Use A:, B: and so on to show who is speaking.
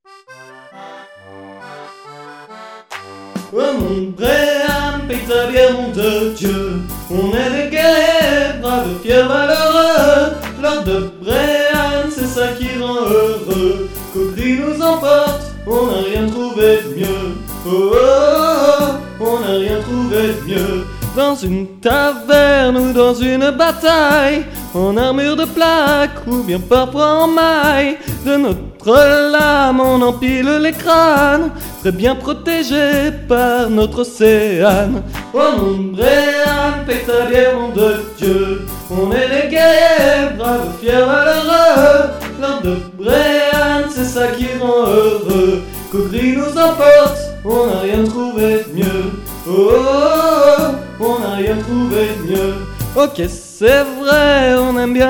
A: Oh mon Bréhan, paye ta bière, nom de Dieu. On est des guerriers, braves, fiers, valeureux. L'ordre de Bréhan, c'est ça qui rend heureux. Caudry nous emporte, on n'a rien trouvé de mieux. Oh, oh, oh, on n'a rien trouvé de mieux. Dans une taverne ou dans une bataille, en armure de plaque ou bien parfois en maille, de notre lame on empile les crânes, très bien protégés par notre océane. Oh mon Bréhan, paye ta bière, nom de Dieu. On est des guerriers, braves, fiers, valeureux. L'ordre de Bréhan, c'est ça qui rend heureux. Caudry nous emporte, on n'a rien trouvé de mieux. Oh, oh, oh, on n'a rien trouvé de mieux. Ok, c'est vrai, on aime bien